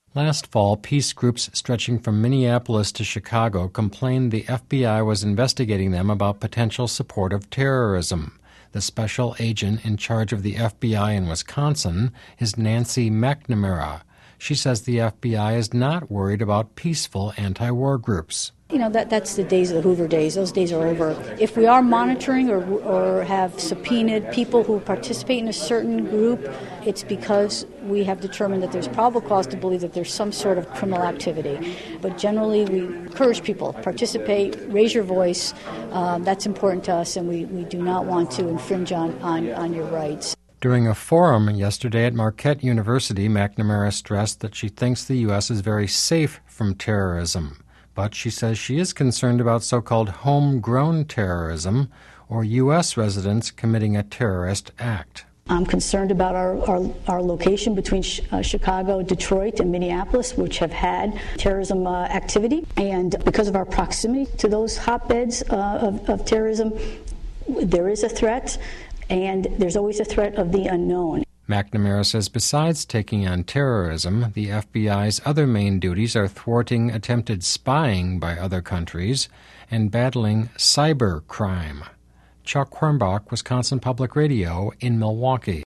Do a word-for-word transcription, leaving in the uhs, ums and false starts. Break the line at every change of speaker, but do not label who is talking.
Last fall, peace groups stretching from Minneapolis to Chicago complained the F B I was investigating them about potential support of terrorism. The special agent in charge of the F B I in Wisconsin is Nancy McNamara. She says the F B I is not worried about peaceful anti-war groups.
You know, that that's the days of the Hoover days. Those days are over. If we are monitoring or, or have subpoenaed people who participate in a certain group, it's because we have determined that there's probable cause to believe that there's some sort of criminal activity. But generally, we encourage people, participate, raise your voice. Um, that's important to us, and we, we do not want to infringe on, on, on your rights.
During a forum yesterday at Marquette University, McNamara stressed that she thinks the U S is very safe from terrorism. But she says she is concerned about so-called homegrown terrorism, or U S residents committing a terrorist act.
I'm concerned about our, our, our location between sh- uh, Chicago, Detroit, and Minneapolis, which have had terrorism uh, activity. And because of our proximity to those hotbeds uh, of, of terrorism, there is a threat, and there's always a threat of the unknown.
McNamara says besides taking on terrorism, the F B I's other main duties are thwarting attempted spying by other countries and battling cyber crime. Chuck Hornbach, Wisconsin Public Radio in Milwaukee.